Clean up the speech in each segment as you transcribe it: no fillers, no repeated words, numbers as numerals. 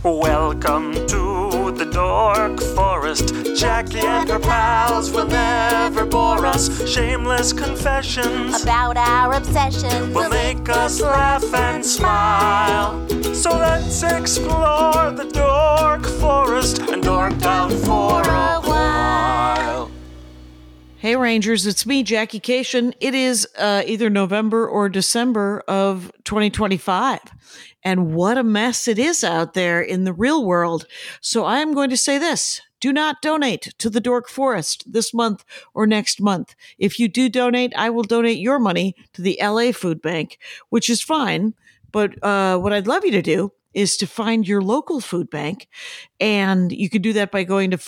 Welcome to the Dork Forest. Jackie and her pals will never bore us. Shameless confessions about our obsession will make us laugh and smile. So let's explore the Dork Forest and dork out for a while. Hey Rangers, it's me, Jackie Cation. It is either November or December of 2025. And what a mess it is out there in the real world. So I am going to say this. Do not donate to the Dork Forest this month or next month. If you do donate, I will donate your money to the LA Food Bank, which is fine. But what I'd love you to do is to find your local food bank. And you can do that by going to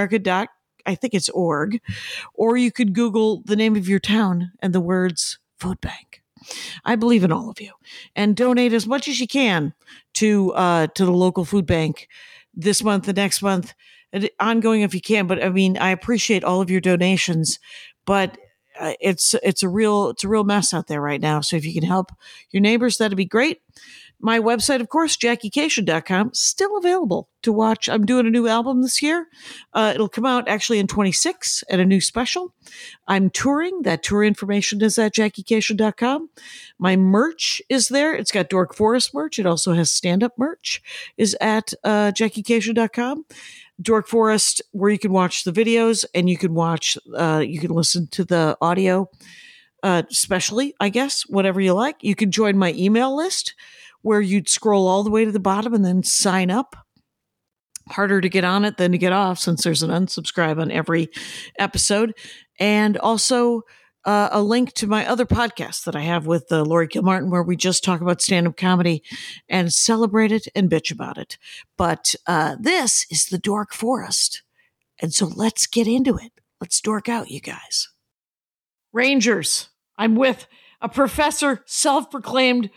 feedingamerica.org, or you could Google the name of your town and the words food bank. I believe in all of you, and donate as much as you can to the local food bank this month, the next month, and ongoing if you can. But I mean, I appreciate all of your donations, but it's a real mess out there right now. So if you can help your neighbors, that'd be great. My website, of course, JackieCation.com, still available to watch. I'm doing a new album this year. It'll come out actually in 26 and a new special. I'm touring. That tour information is at JackieCation.com. My merch is there. It's got Dork Forest merch. It also has stand-up merch, is at JackieCation.com. Dork Forest, where you can watch the videos and you can listen to the audio, especially, I guess, whatever you like. You can join my email list, where you'd scroll all the way to the bottom and then sign up. Harder to get on it than to get off, since there's an unsubscribe on every episode. And also a link to my other podcast that I have with Laurie Kilmartin, where we just talk about stand-up comedy and celebrate it and bitch about it. But this is the Dork Forest. And so let's get into it. Let's dork out, you guys. Rangers, I'm with a professor, self-proclaimed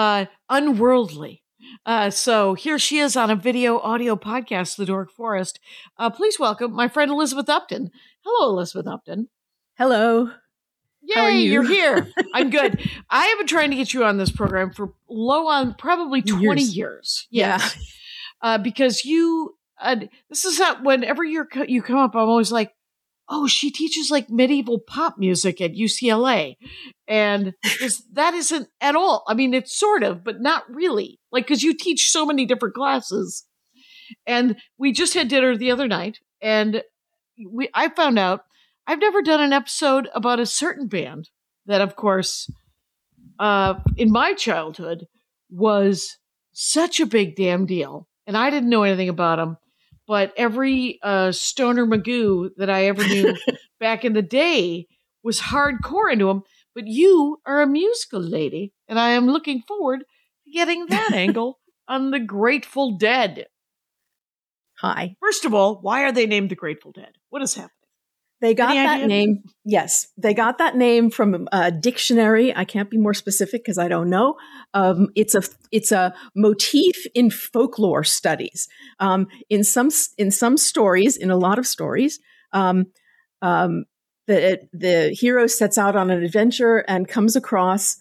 unworldly. So here she is on a video audio podcast, The Dork Forest. Please welcome my friend Elizabeth Upton. Hello, Elizabeth Upton. Hello. Yay, How are you? You're here. I'm good. I have been trying to get you on this program for probably 20 years. Yes. Yeah. Because you, this is not, whenever you come up, I'm always like, oh, she teaches like medieval pop music at UCLA. And that isn't at all. I mean, it's sort of, but not really. Like, because you teach so many different classes. And we just had dinner the other night, and I found out I've never done an episode about a certain band that, of course, in my childhood was such a big damn deal. And I didn't know anything about them. But every stoner Magoo that I ever knew back in the day was hardcore into them. But you are a musical lady, and I am looking forward to getting that angle on the Grateful Dead. Hi. First of all, why are they named the Grateful Dead? What is happening? They got Any that idea? name. Yes, they got that name from a dictionary. I can't be more specific because I don't know. It's a motif in folklore studies. In some stories, in a lot of stories, the hero sets out on an adventure and comes across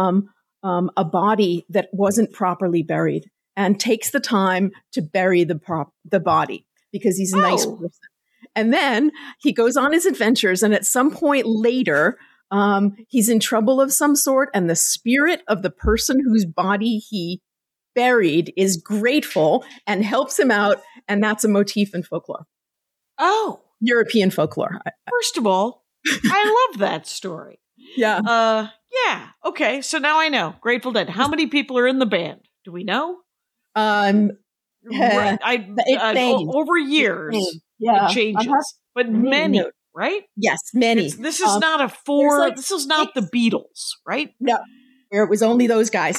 a body that wasn't properly buried, and takes the time to bury the body because he's a nice person. And then he goes on his adventures, and at some point later, he's in trouble of some sort, and the spirit of the person whose body he buried is grateful and helps him out, and that's a motif in folklore. Oh. European folklore. First of all, I love that story. Yeah. Yeah. Okay, so now I know. Grateful Dead. How many people are in the band? Do we know? Over years, yeah, it changes, but many, right? Yes, many. This is not this is not the Beatles, right? No, it was only those guys.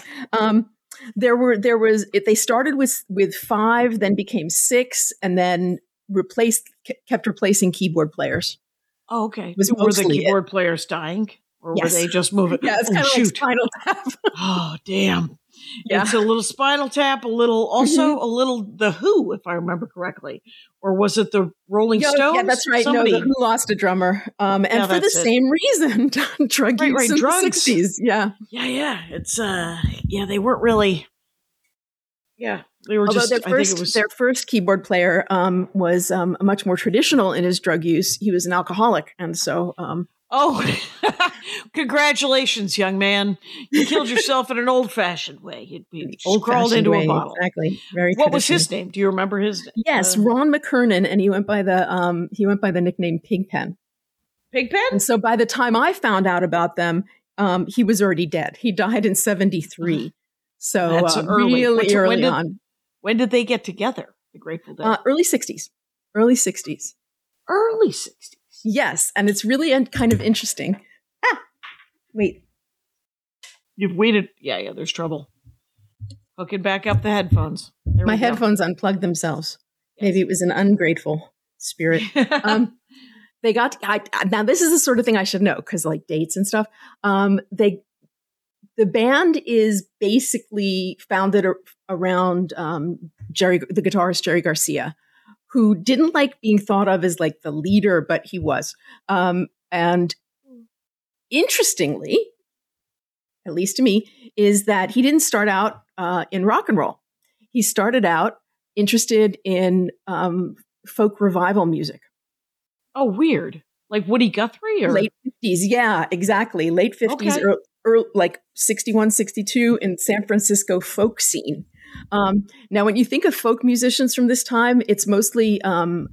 They started with 5, then became 6, and then kept replacing keyboard players. Oh, okay. Were the keyboard players dying, or were they just moving? Yeah, it's kind of like Spinal Tap. Oh, damn. Yeah. It's a little Spinal Tap, a little The Who, if I remember correctly. Or was it the Rolling Stones? Yeah, that's right. No, The Who lost a drummer. And for the same reason, drug use in drugs. the 60s. Yeah. Yeah. It's, they weren't really Yeah. They were Although just, their I think it was. their first keyboard player was much more traditional in his drug use. He was an alcoholic, and so Oh, congratulations, young man! You killed yourself in an old-fashioned way. You crawled into a bottle. Exactly. Very. What was his name? Do you remember his? Yes, Ron McKernan, and he went by the nickname Pigpen. Pigpen. And so by the time I found out about them, he was already dead. He died in '73. So That's early. really early on. When did they get together? The Grateful Dead. Early '60s. Early '60s. Early '60s. Yes, and it's really kind of interesting. Wait. You've waited. Yeah, there's trouble. Hooking back up the headphones. My headphones unplugged themselves. Yes. Maybe it was an ungrateful spirit. They got, now this is the sort of thing I should know, because like dates and stuff. The band is basically founded around the guitarist Jerry Garcia, who didn't like being thought of as like the leader, but he was. And interestingly, at least to me, is that he didn't start out in rock and roll. He started out interested in folk revival music. Oh, weird. Like Woody Guthrie? Or? Late 50s. Yeah, exactly. Late 50s, Okay. early, like 61, 62 in San Francisco folk scene. Now, when you think of folk musicians from this time, it's mostly, Bob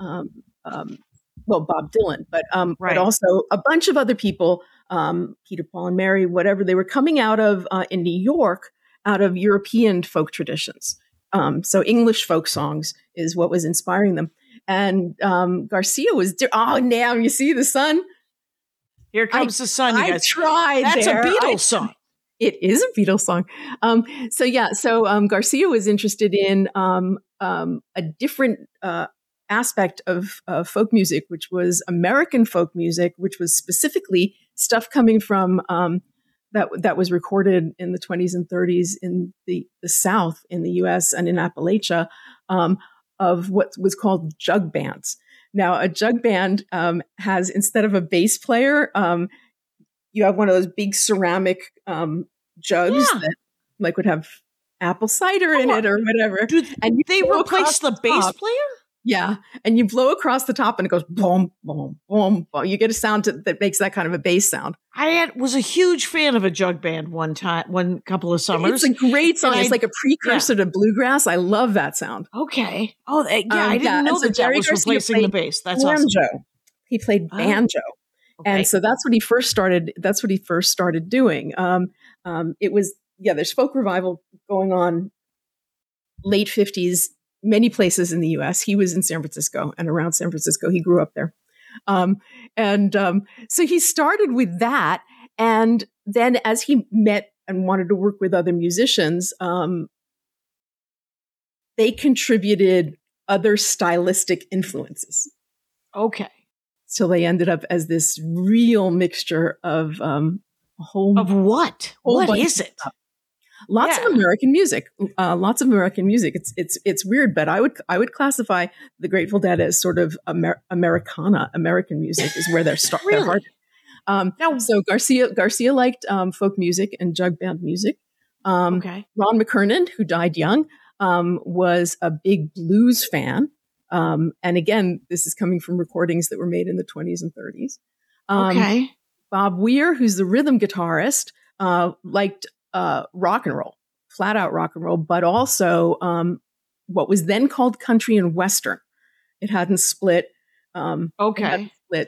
Dylan, but also a bunch of other people, Peter, Paul, and Mary, whatever. They were coming out of, in New York, out of European folk traditions. So English folk songs is what was inspiring them. And Garcia was, now you see the sun? Here comes the sun, you guys. I tried. That's there. a Beatles song. It is a Beatles song. So Garcia was interested in a different aspect of folk music, which was American folk music, which was specifically stuff coming from that was recorded in the 20s and 30s in the South in the U.S. and in Appalachia, of what was called jug bands. Now, a jug band has, instead of a bass player, you have one of those big ceramic jugs that like would have apple cider in it or whatever. And they replace the bass player? Yeah. And you blow across the top and it goes boom, boom, boom, boom. You get a sound that makes that kind of a bass sound. I was a huge fan of a jug band one couple of summers. It's a great song. It's like a precursor to bluegrass. I love that sound. Okay. Oh, I didn't know that was replacing the bass. That's banjo. awesome. He played banjo. Okay. And so that's what he first started. That's what he first started doing. It was, there's folk revival going on late 50s, many places in the US. He was in San Francisco and around San Francisco. He grew up there. So he started with that. And then as he met and wanted to work with other musicians, they contributed other stylistic influences. Okay. So they ended up as this real mixture of a whole of what? What is it? Lots of American music. Lots of American music. It's weird, but I would classify the Grateful Dead as sort of Americana. American music is where they're starting. Really? So Garcia liked folk music and jug band music. Okay. Ron McKernan, who died young, was a big blues fan. And again, this is coming from recordings that were made in the 20s and 30s. Okay. Bob Weir, who's the rhythm guitarist, liked rock and roll, flat out rock and roll, but also what was then called country and western. It hadn't split. Okay.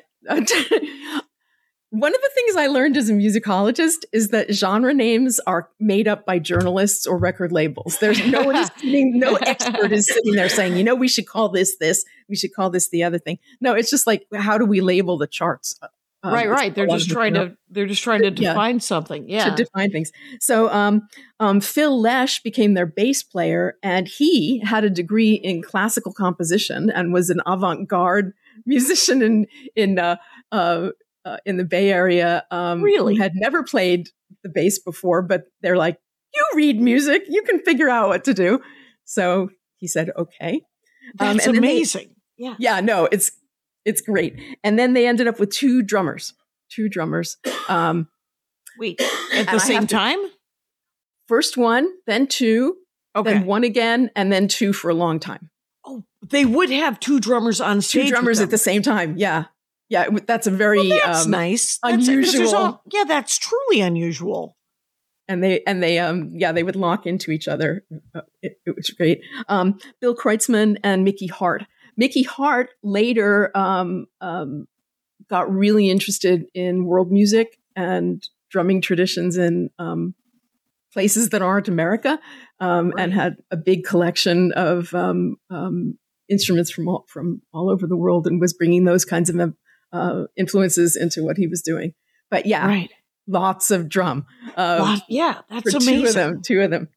One of the things I learned as a musicologist is that genre names are made up by journalists or record labels. There's no expert is sitting there saying, we should call this, we should call this the other thing. No, it's just like, how do we label the charts? Right. They're just trying to define something. Yeah. To define things. So Phil Lesh became their bass player, and he had a degree in classical composition and was an avant-garde musician in the Bay Area. Really? Who had never played the bass before, but they're like, you read music, you can figure out what to do. So he said, okay. That's amazing. Yeah, no, it's great. And then they ended up with two drummers. Wait, at the same time? First one, then two, then one again, and then two for a long time. Oh, they would have two drummers on stage. Two drummers at the same time. Yeah. Yeah. That's a very that's nice. Unusual. That's truly unusual. And they would lock into each other. It was great. Bill Kreutzmann and Mickey Hart. Mickey Hart later got really interested in world music and drumming traditions in places that aren't America, and had a big collection of instruments from all over the world, and was bringing those kinds of influences into what he was doing. But lots of drum. That's for amazing. Two of them.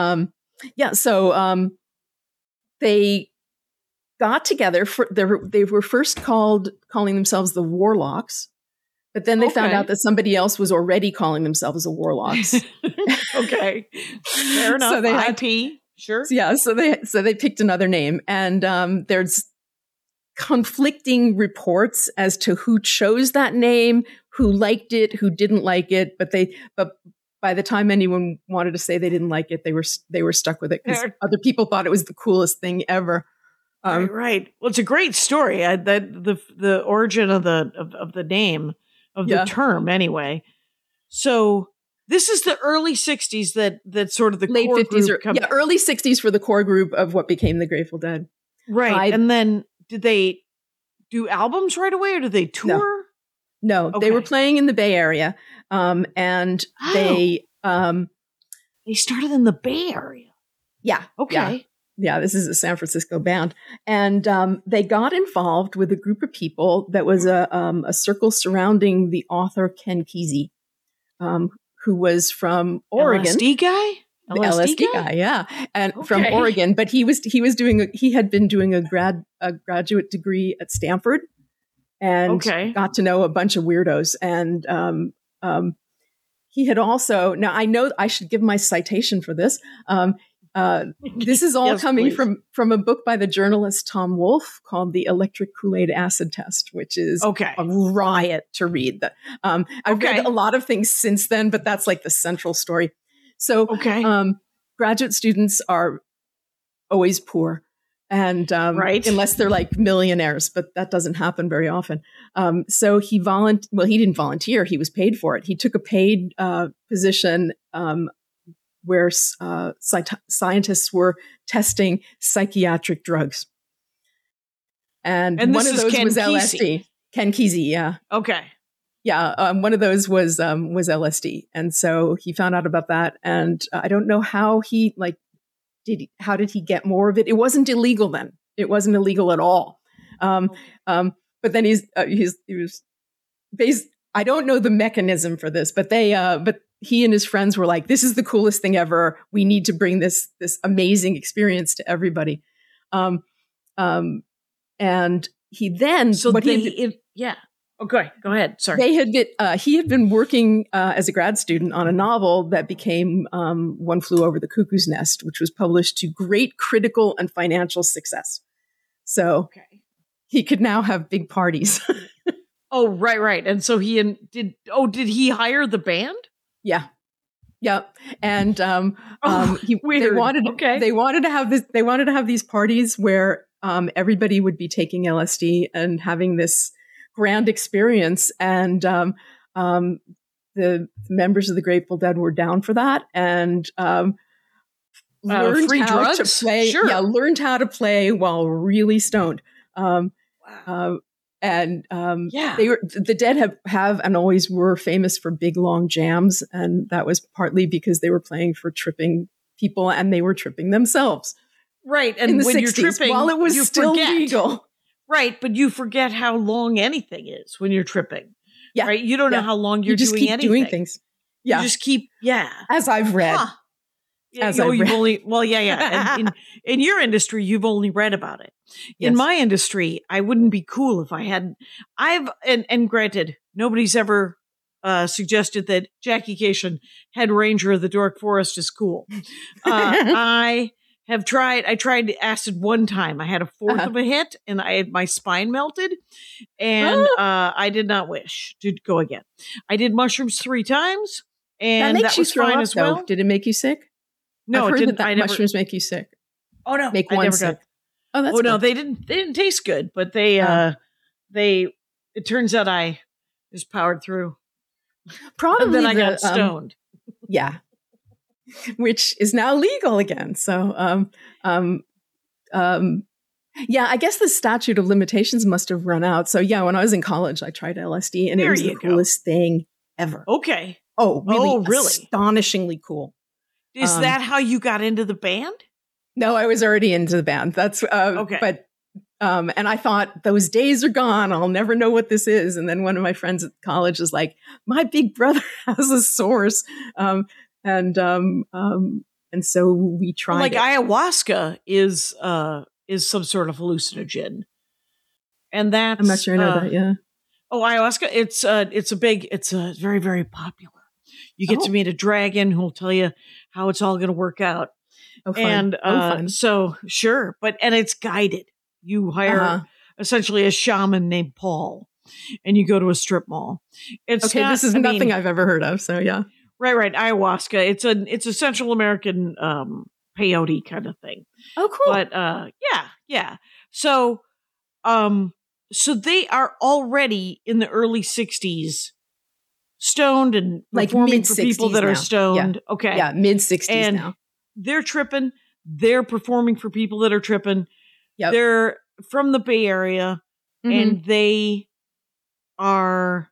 So they got together. They were first calling themselves the Warlocks, but then they found out that somebody else was already calling themselves the Warlocks. Okay, fair enough. So they had IP, sure. Yeah, so they picked another name, and there's conflicting reports as to who chose that name, who liked it, who didn't like it. But by the time anyone wanted to say they didn't like it, they were stuck with it because other people thought it was the coolest thing ever. Right. Well, it's a great story. The origin of the name of the term, anyway. So this is the early '60s that sort of the late core '50s group early '60s for the core group of what became the Grateful Dead. Right. And then did they do albums right away, or did they tour? No, Okay. They were playing in the Bay Area, and they started in the Bay Area. Yeah. Okay. Yeah, this is a San Francisco band, and they got involved with a group of people that was a circle surrounding the author Ken Kesey, who was from Oregon. LSD guy. The LSD guy, yeah, and from Oregon. But he had been doing a graduate degree at Stanford, and got to know a bunch of weirdos. And he had also, now I know I should give my citation for this. This is all coming from a book by the journalist Tom Wolfe called The Electric Kool-Aid Acid Test, which is a riot to read. I've read a lot of things since then, but that's like the central story. So graduate students are always poor, and unless they're like millionaires, but that doesn't happen very often. So he didn't volunteer; he was paid for it. He took a paid position where scientists were testing psychiatric drugs, and one of those was LSD. Ken Kesey, yeah. Okay. Yeah, one of those was LSD, and so he found out about that, and I don't know how he how did he get more of it? It wasn't illegal then. It wasn't illegal at all. But then he was based. I don't know the mechanism for this, but he and his friends were like, "This is the coolest thing ever. We need to bring this amazing experience to everybody." And he then Okay, go ahead. Sorry. He had been working as a grad student on a novel that became One Flew Over the Cuckoo's Nest, which was published to great critical and financial success. So he could now have big parties. Oh, right. And so did he hire the band? Yeah. Yep. And weird. They wanted to have these parties where everybody would be taking LSD and having this grand experience, and the members of the Grateful Dead were down for that, and learned free how drugs? to play. Sure. Yeah, learned how to play while really stoned. Wow. The Dead have and always were famous for big long jams, and that was partly because they were playing for tripping people, and they were tripping themselves. Right, and in the when 60s, you're tripping, while it was still legal. Right, but you forget how long anything is when you're tripping. Yeah. Right? You don't know how long you're just doing keep anything. doing things. Yeah. You just keep, As I've read. Huh. And in your industry, you've only read about it. Yes. In my industry, I wouldn't be cool if I hadn't. And granted, nobody's ever suggested that Jackie Cation, head ranger of the Dork Forest, is cool. I tried acid one time. I had a fourth of a hit, and I had my spine melted, and I did not wish to go again. I did mushrooms 3 times, and that was fine as well. Did it make you sick? No, I've it heard didn't. that mushrooms make you sick. Oh no, Make I one never sick. got. Oh, that's Oh no, cool. they didn't taste good, but they it turns out I just powered through. Probably And then I got stoned. Yeah. Which is now legal again. So, yeah, I guess the statute of limitations must have run out. So, yeah, when I was in college, I tried LSD, and it There was the you go. coolest thing ever. Okay. Oh, really? really? Astonishingly cool. Is that how you got into the band? No, I was already into the band. That's Okay. But and I thought those days are gone. I'll never know what this is. And then one of my friends at college was like, "My big brother has a source," and so we tried. Like it. ayahuasca is some sort of hallucinogen, and that's I'm not sure I know that. Yeah. Oh, ayahuasca! It's very, very popular. You get to Oh. meet a dragon who will tell you how it's all going to work out. Oh, fun. And fun. so sure, and it's guided. You hire essentially a shaman named Paul, and you go to a strip mall. It's Okay, not, this is nothing I've ever heard of. So yeah. Right. Ayahuasca. It's a Central American peyote kind of thing. Oh, cool. But yeah. So they are already in the early 60s stoned and Like performing for people mid-60s that are now. stoned. Okay. Yeah, mid-60s And now. they're tripping. They're performing for people that are tripping. Yep. They're from the Bay Area, and they are.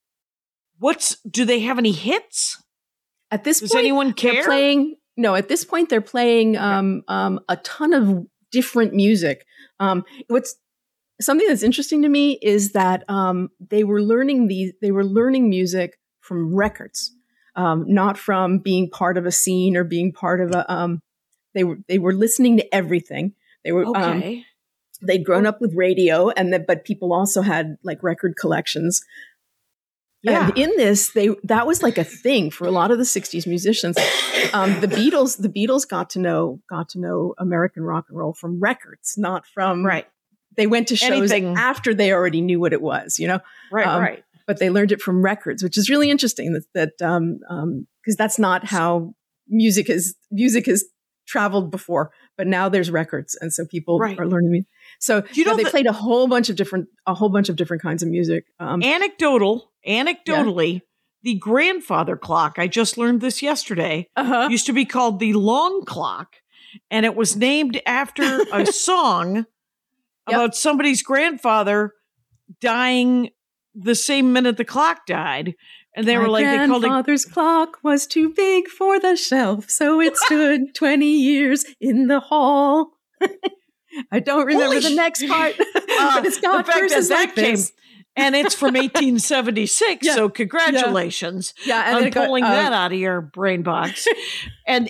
Do they have any hits? At this Does point, anyone care? They're playing. No, at this point, they're playing a ton of different music. What's something that's interesting to me is that they were learning music from records, not from being part of a scene or being part of a. They were listening to everything. They were Okay. they'd grown up with radio, but people also had like record collections. Yeah. And in this, that was like a thing for a lot of the '60s musicians. The Beatles got to know American rock and roll from records, not from Right. They went to shows Anything. after they already knew what it was, Right. But they learned it from records, which is really interesting. Because that's not how music has traveled before. But now there's records, and so people Right. are learning music. So they played a whole bunch of different kinds of music. Anecdotally, the grandfather clock, I just learned this yesterday, used to be called the long clock, and it was named after a song about somebody's grandfather dying the same minute the clock died. And they were like, they called it. Grandfather's clock was too big for the shelf, so it stood 20 years in the hall. I don't remember the next part, but it's got the fact verses that like this. And it's from 1876, Yeah. so congratulations Yeah, and on then it got, pulling that out of your brain box. And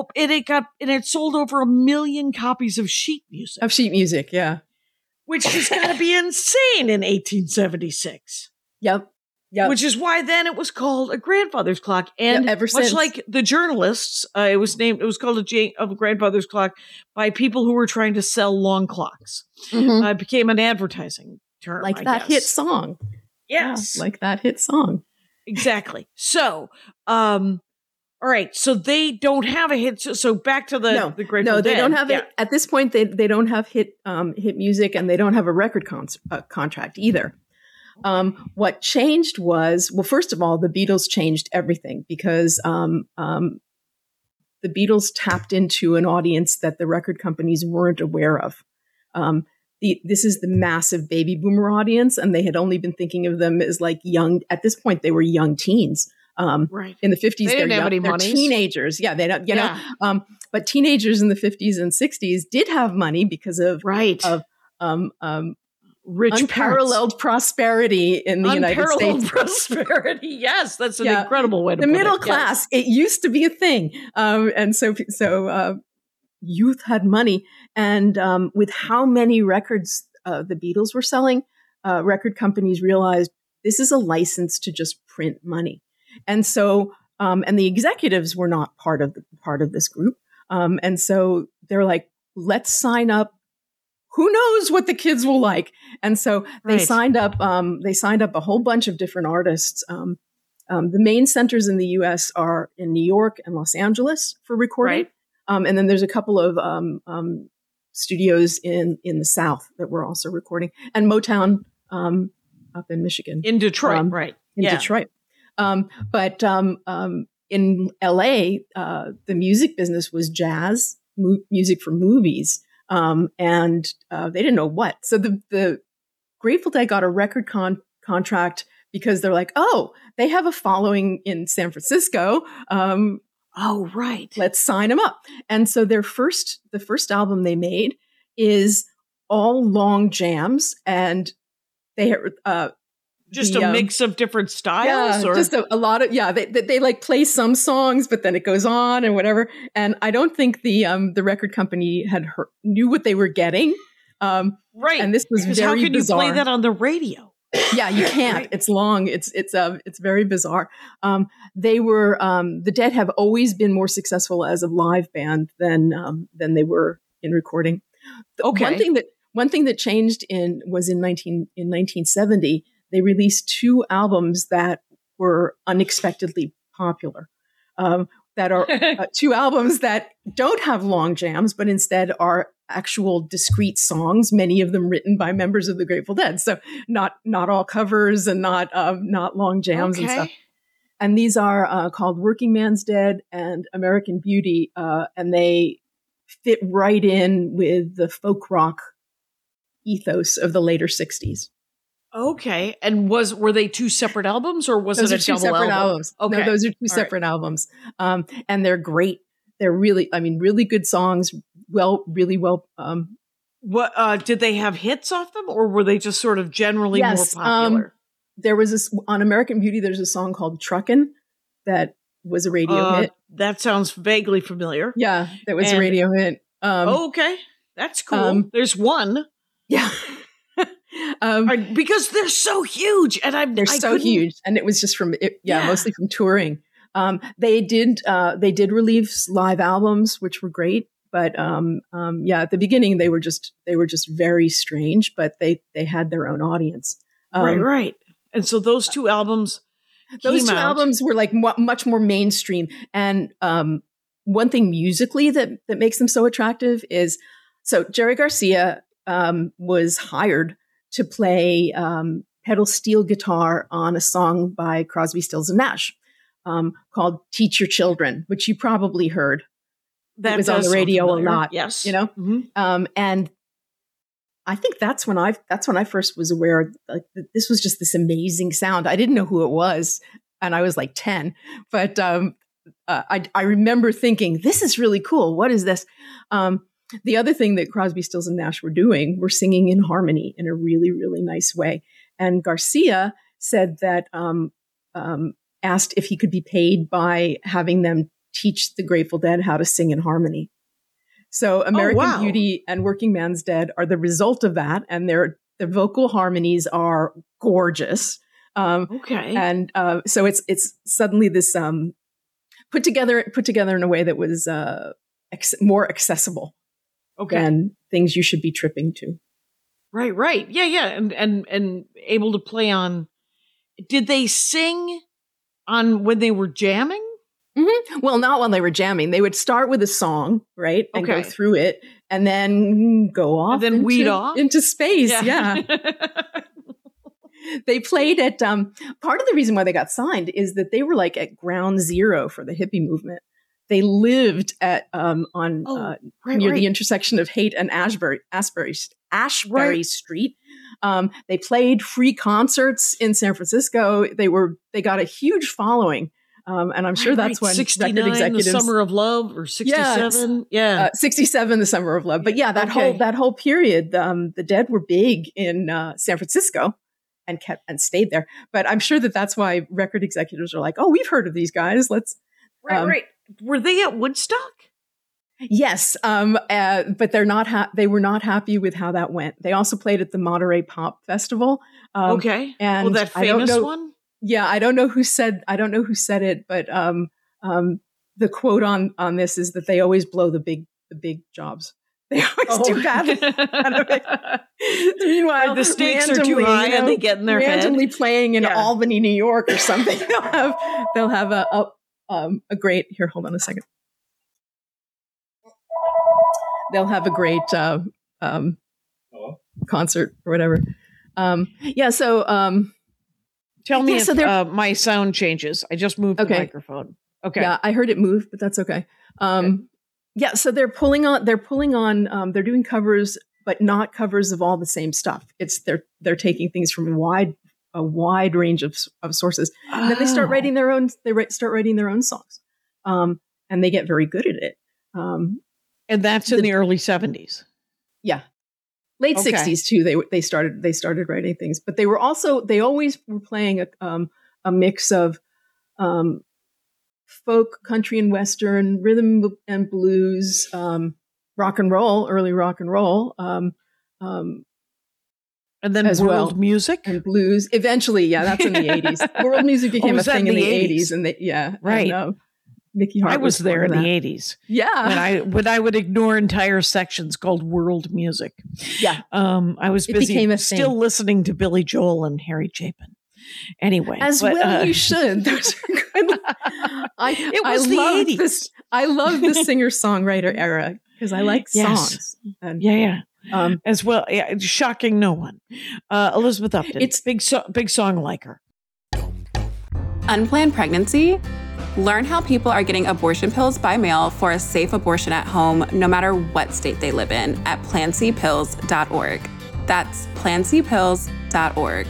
it sold over 1 million copies of sheet music, Of sheet music, yeah. which has got to be insane in 1876. Yep. Which is why then it was called a grandfather's clock, and ever much since. like the journalists, it was called a grandfather's clock by people who were trying to sell long clocks. It became an advertising term, Like I that guess. hit song. Yes, Yeah, like that hit song. exactly. So, all right. So they don't have a hit. So back to the Grateful No, they Dead. don't have Yeah. it at this point. They don't have hit music, and they don't have a record contract either. What changed was, well, first of all, the Beatles changed everything because the Beatles tapped into an audience that the record companies weren't aware of. This is the massive baby boomer audience, and they had only been thinking of them as like young. At this point, they were young teens. Right. In the 50s, They didn't have any they're monies. teenagers. Yeah, they don't, but teenagers in the 50s and 60s did have money because of rich unparalleled prosperity in the United unparalleled States. prosperity. Yes, that's an incredible way to the put middle it. class. It used to be a thing, and so youth had money, and with how many records the Beatles were selling, record companies realized this is a license to just print money, and so and the executives were not part of this group, and so they're like, let's sign up. Who knows what the kids will like? And so they signed up. They signed up a whole bunch of different artists. The main centers in the U.S. are in New York and Los Angeles for recording. And then there's a couple of studios in the South that were also recording, and Motown up in Michigan, In Detroit, right? in Detroit. But in LA, the music business was jazz music for movies, and they didn't know what. So the Grateful Dead got a record contract because they're like, oh, they have a following in San Francisco. Oh, right. Let's sign them up. And so the first album they made is all long jams, and they just a mix of different styles, yeah, or just a lot of They like play some songs, but then it goes on and whatever. And I don't think the record company knew what they were getting. right. And this was because very how can bizarre. you play that on the radio? Yeah, you can't. Right. It's long. It's very bizarre. They were the Dead have always been more successful as a live band than they were in recording. Okay. One thing that changed in 1970. They released 2 albums that were unexpectedly popular. That are 2 albums that don't have long jams, but instead are actual discrete songs, many of them written by members of the Grateful Dead. So not all covers and not long jams and stuff. And these are called Working Man's Dead and American Beauty, and they fit right in with the folk rock ethos of the later 60s. Okay. And were they 2 separate albums, or was Those it are a 2 double separate album? albums. Okay. No, those are 2 All separate albums. And they're great. They're really good songs. Really well. What did they have hits off them, or were they just sort of generally more popular? There was on American Beauty, there's a song called Truckin' that was a radio hit. That sounds vaguely familiar. Yeah, that was a radio hit. Okay. That's cool. There's one. Yeah. Because they're so huge, and they're so huge, and it was just mostly from touring. They did release live albums, which were great, but at the beginning they were just very strange, but they had their own audience. Right. And so those 2 albums, albums were like much more mainstream. And one thing musically that makes them so attractive is Jerry Garcia was hired to play pedal steel guitar on a song by Crosby, Stills and Nash called "Teach Your Children," which you probably heard. That was on the radio a lot. Yes, you know. Mm-hmm. And I think that's when I first was aware that this was just this amazing sound. I didn't know who it was, and I was like 10, but I remember thinking, "This is really cool. What is this?" The other thing that Crosby, Stills and Nash were doing were singing in harmony in a really, really nice way. And Garcia said that asked if he could be paid by having them teach the Grateful Dead how to sing in harmony. So American Beauty and Working Man's Dead are the result of that, and the vocal harmonies are gorgeous. Okay, and so it's suddenly this put together in a way that was more accessible. Okay. Than things you should be tripping to. Right. Yeah. And able to play on. Did they sing on when they were jamming? Mm-hmm. Well, not when they were jamming. They would start with a song, right? And go through it and then go off. And then weed off? Into space. Yeah. They played at, part of the reason why they got signed is that they were like at ground zero for the hippie movement. They lived at near the intersection of Haight and Ashbury Street. They played free concerts in San Francisco. They got a huge following, and I'm sure that's when 69, record executives, the Summer of Love, or 67, 67, the Summer of Love. But yeah, that whole period, the Dead were big in San Francisco and stayed there. But I'm sure that's why record executives are like, oh, we've heard of these guys. Let's right. Were they at Woodstock? Yes, but they're not. They were not happy with how that went. They also played at the Monterey Pop Festival. And that famous one. Yeah, I don't know who said it, but the quote on this is that they always blow the big jobs. They always do bad. Meanwhile, the stakes are too high, and they get in their randomly head. Playing in Albany, New York, or something. They'll have a great. Here, hold on a second. they'll have a great concert or whatever. Tell me so if my sound changes. I just moved the microphone. Okay. Yeah, I heard it move, but that's okay. Yeah, so they're doing covers, but not covers of all the same stuff. They're taking things from a wide range of sources, and then they start writing their own. Start writing their own songs, and they get very good at it. And that's in the early 70s. Yeah, late 60s too. They started writing things, but they always were playing a mix of folk, country, and western, rhythm and blues, rock and roll, early rock and roll, and then world music and blues. Eventually, that's in the 80s. World music became a thing in the 80s, and right. And, Mickey Hart I was there in the 80s. Yeah, when I would ignore entire sections called world music. Yeah, I was busy still listening to Billy Joel and Harry Chapin. Anyway, you should. Those are good. the 80s. I love the singer-songwriter era because I like songs. And, as well. Yeah, shocking no one. Elizabeth Upton. It's big song liker. Unplanned pregnancy? Learn how people are getting abortion pills by mail for a safe abortion at home, no matter what state they live in, at PlanCpills.org. That's PlanCpills.org.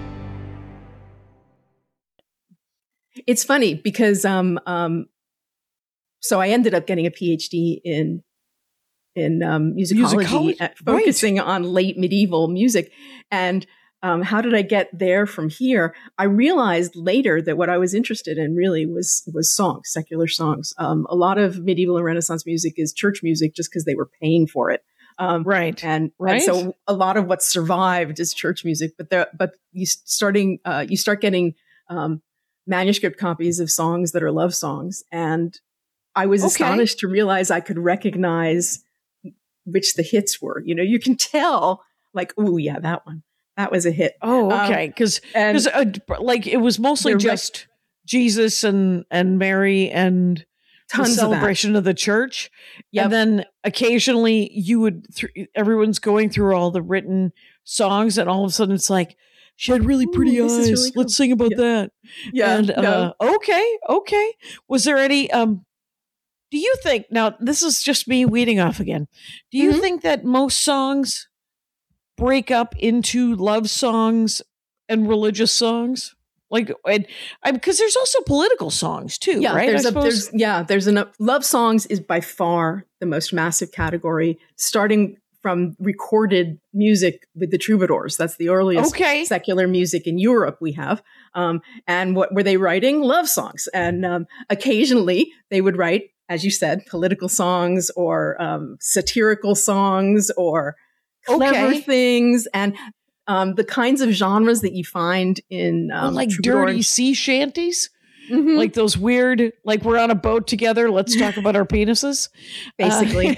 It's funny because so I ended up getting a PhD in musicology, focusing on late medieval music. And how did I get there from here? I realized later that what I was interested in really was songs, secular songs. A lot of medieval and Renaissance music is church music just because they were paying for it. And so a lot of what survived is church music. But you start getting manuscript copies of songs that are love songs. And I was astonished to realize I could recognize which the hits were. You can tell, like, oh yeah, that one. That was a hit. Oh, okay. Because it was mostly just Jesus and Mary and tons the celebration of the church. Yep. And then occasionally everyone's going through all the written songs, and all of a sudden it's like, she had really pretty eyes. Really cool. Let's sing about that. Yeah. And okay. Was there any? Do you think, now this is just me weeding off again? Do you think that most songs break up into love songs and religious songs? Because there's also political songs too, right? There's enough. Love songs is by far the most massive category, starting from recorded music with the troubadours. That's the earliest secular music in Europe we have. And what were they writing? Love songs. And occasionally they would write, as you said, political songs or satirical songs or clever things. And the kinds of genres that you find in like dirty sea shanties. Mm-hmm. Like those weird, like we're on a boat together, let's talk about our penises. Basically.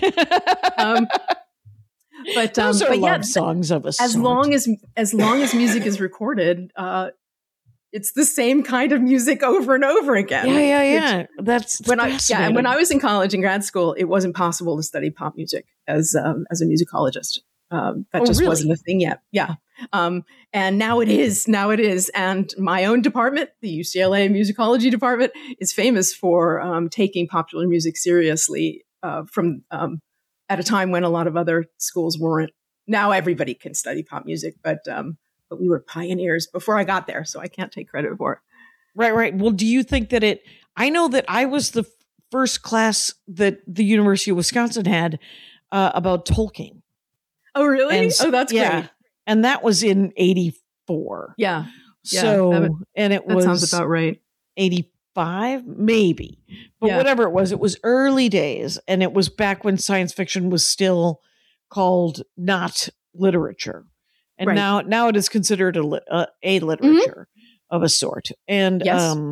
But those are love songs of a sort. As long as music is recorded, it's the same kind of music over and over again. Yeah. That's when I was in college and grad school, it wasn't possible to study pop music as a musicologist. That just wasn't a thing yet. Yeah. And now it is. And my own department, the UCLA musicology department, is famous for taking popular music seriously from at a time when a lot of other schools weren't. Now everybody can study pop music, but we were pioneers before I got there, so I can't take credit for it. Right. Well, do you think that I know that I was the first class that the University of Wisconsin had about Tolkien. Oh, really? That's great. And that was in 84. Yeah. So, that sounds about right. 85, maybe. But whatever it was early days. And it was back when science fiction was still called not literature. And now it is considered a literature of a sort. And,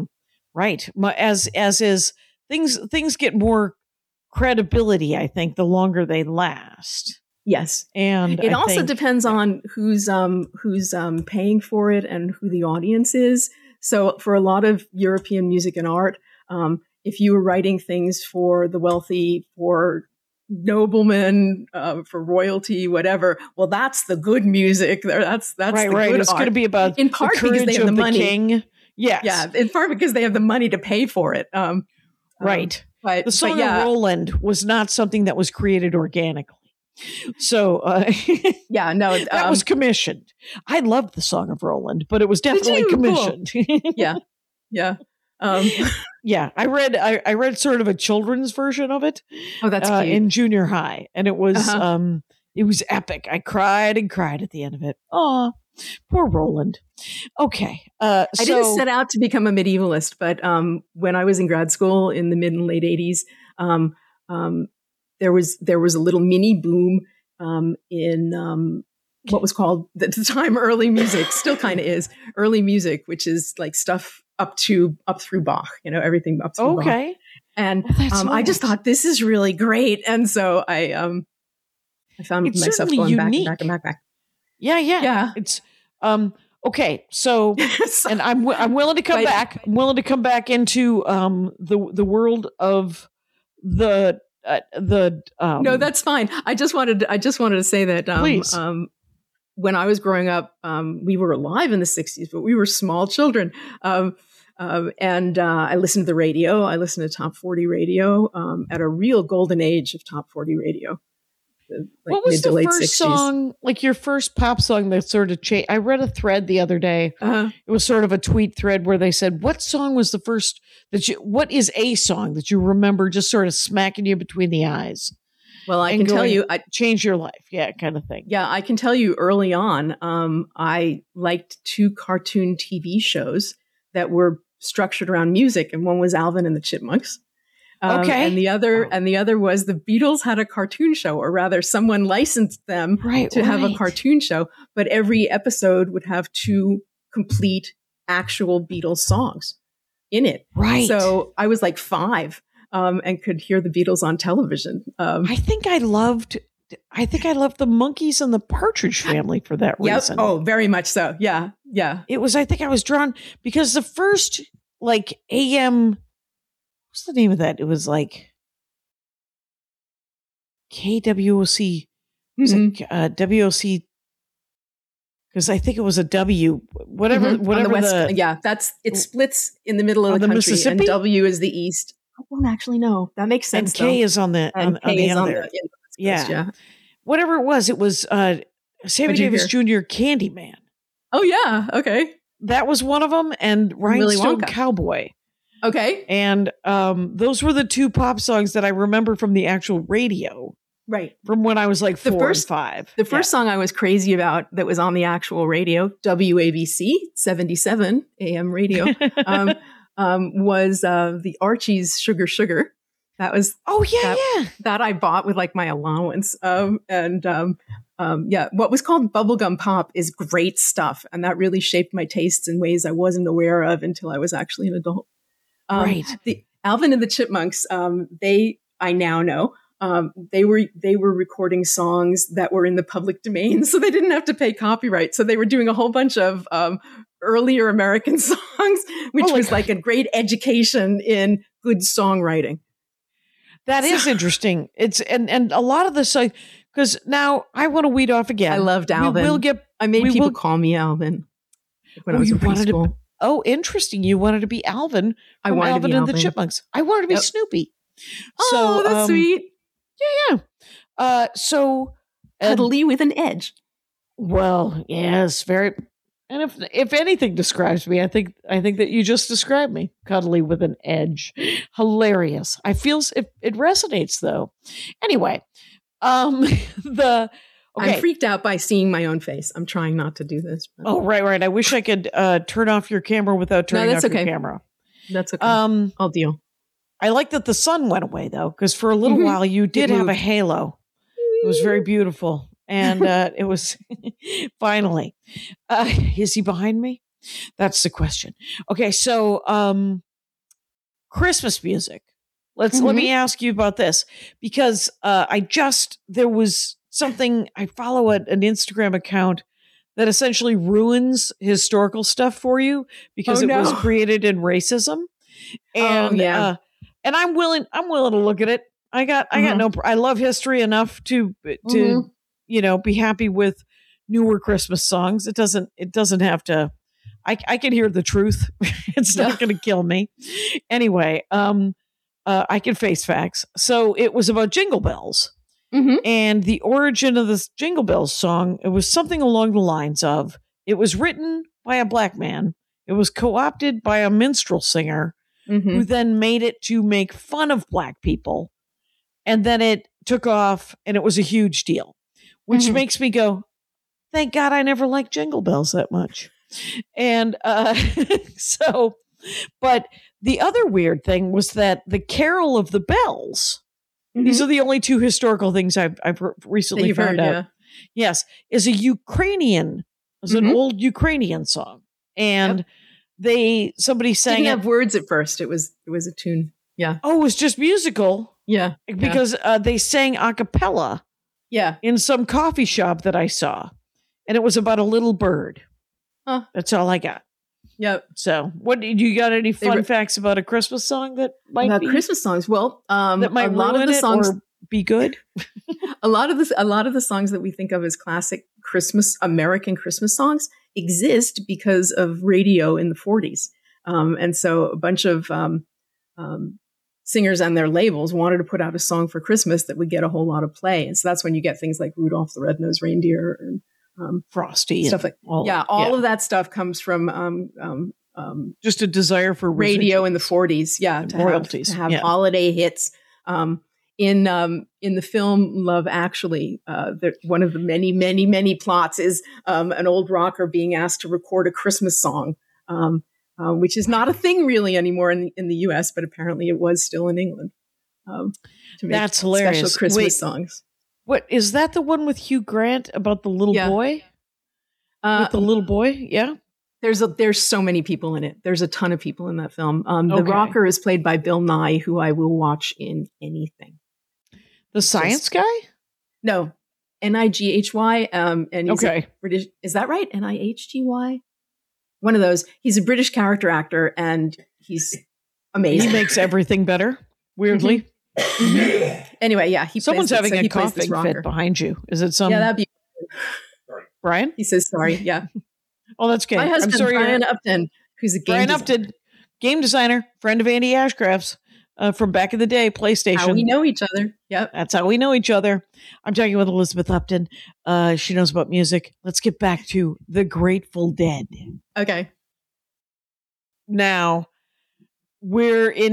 as is, things get more credibility, I think, the longer they last. Yes. And it also depends on who's paying for it and who the audience is. So for a lot of European music and art, if you were writing things for the wealthy, for noblemen, for royalty, whatever. Well, that's the good music. That's right, the right. good It's art. going to be about in part the because courage they have of the money. king. Yes. Yeah, in part because they have the money to pay for it. Right. But The Song yeah, of Roland was not something that was created organically. So yeah, no, that was commissioned. I loved the Song of Roland, but it was definitely you? Cool. commissioned. yeah. Yeah, I read sort of a children's version of it. Oh, that's cute. In junior high, and it was epic. I cried and cried at the end of it. Oh, poor Roland. Okay, I didn't set out to become a medievalist, but when I was in grad school in the mid and late 80s, there was a little mini boom in what was called at the time early music, still kind of is early music, which is like stuff up through Bach, everything up through Bach. Okay. And I just thought this is really great, and so I found it's myself going back. Yeah. It's okay. So, and I'm willing to come back. I'm willing to come back into the world of the No, that's fine. I just wanted to say that please. When I was growing up, we were alive in the 60s, but we were small children. And I listened to the radio. I listened to Top 40 radio at a real golden age of Top 40 radio. What was the first song, like your first pop song that sort of changed? I read a thread the other day. It was sort of a tweet thread where they said, what song was the first what is a song that you remember just sort of smacking you between the eyes? Well, I can tell you, I changed your life. Yeah, kind of thing. Yeah, I can tell you early on, I liked 2 cartoon TV shows that were structured around music, and one was Alvin and the Chipmunks. Okay. And the other was the Beatles had a cartoon show, or rather someone licensed them to have a cartoon show, but every episode would have 2 complete actual Beatles songs in it. Right. So I was like 5 and could hear the Beatles on television. I think I loved the Monkees and the Partridge Family for that reason. Oh, very much so. Yeah. Yeah. It was, I think I was drawn because the first like AM, what's the name of that? It was like KWOC. Was it WOC? Because I think it was a W. Whatever the West, it splits in the middle of the country, Mississippi? and W is the east. I don't actually know. That makes sense. And K is on the on the other. Yeah. Whatever it was Sammy Davis Jr. Candyman. Oh yeah. Okay. That was one of them, and Rhinestone Cowboy. Okay. And those were the 2 pop songs that I remember from the actual radio. Right. From when I was like 4 and 5. The first song I was crazy about that was on the actual radio, WABC 77 AM radio, was the Archies Sugar Sugar. That was that I bought with like my allowance. What was called bubblegum pop is great stuff, and that really shaped my tastes in ways I wasn't aware of until I was actually an adult. Right. The Alvin and the Chipmunks, I now know, they were recording songs that were in the public domain, so they didn't have to pay copyright. So they were doing a whole bunch of earlier American songs, which was like a great education in good songwriting. That is interesting. It's and a lot of the songs, because now I want to weed off again. I loved Alvin. I made people call me Alvin when I was in preschool. Oh, interesting. You wanted to be Alvin. I wanted Alvin to be and the Chipmunks. I wanted to be Snoopy. Oh, that's sweet. Yeah. So cuddly with an edge. Well, yes, very. And if anything describes me, I think that you just described me, cuddly with an edge. Hilarious. I feel it resonates though. Anyway, I'm freaked out by seeing my own face. I'm trying not to do this. But. Oh, right. I wish I could turn off your camera without turning off your camera. That's okay. I'll deal. I like that the sun went away though, because for a little while you did have a halo. It was very beautiful. And it was finally, is he behind me? That's the question. Okay. So, Christmas music. Let me ask you about this, because there was something, I follow an Instagram account that essentially ruins historical stuff for you because it was created in racism. And and I'm willing to look at it. I got no. I love history enough to be happy with newer Christmas songs. It doesn't have to. I can hear the truth. It's not going to kill me. Anyway, I can face facts. So it was about Jingle Bells. And the origin of this Jingle Bells song, it was something along the lines of, it was written by a black man. It was co-opted by a minstrel singer who then made it to make fun of black people. And then it took off and it was a huge deal, which makes me go, thank God I never liked Jingle Bells that much. And but the other weird thing was that the Carol of the Bells, these are the only two historical things I've recently found out. Yes, is an old Ukrainian song, and somebody sang Didn't it. have words at first. It was a tune. Yeah. Oh, it was just musical. Yeah. Because they sang a cappella. Yeah. In some coffee shop that I saw, and it was about a little bird. Huh. That's all I got. Yep. So, what did you got? Any fun facts about a Christmas song that might be Christmas songs? Well, that might a lot of the songs or be good. a lot of the songs that we think of as classic American Christmas songs exist because of radio in the 40s, and so a bunch of singers and their labels wanted to put out a song for Christmas that would get a whole lot of play, and so that's when you get things like Rudolph the Red-Nosed Reindeer and Frosty stuff like all of that stuff comes from just a desire for radio in the 40s, to royalties, to have holiday hits. In the film Love Actually, one of the many plots is an old rocker being asked to record a Christmas song, which is not a thing really anymore in the U.S., but apparently it was still in England. To make That's hilarious. Special Christmas songs. What is that? The one with Hugh Grant about the little boy? With the little boy? Yeah. There's so many people in it. There's a ton of people in that film. The rocker is played by Bill Nye, who I will watch in anything. The science guy? No, Nighy. And he's British. Is that right? Nihgy? One of those. He's a British character actor, and he's amazing. He makes everything better. Weirdly. Anyway, someone's having a coughing fit behind you. Is it some? Yeah, that'd be Brian. He says sorry. Yeah. Oh, that's good. My husband, I'm sorry, Brian Upton, who's a game designer. Game designer, friend of Andy Ashcraft's from back in the day, PlayStation. How we know each other. Yep. That's how we know each other. I'm talking with Elizabeth Upton. She knows about music. Let's get back to the Grateful Dead. Okay. Now, we're in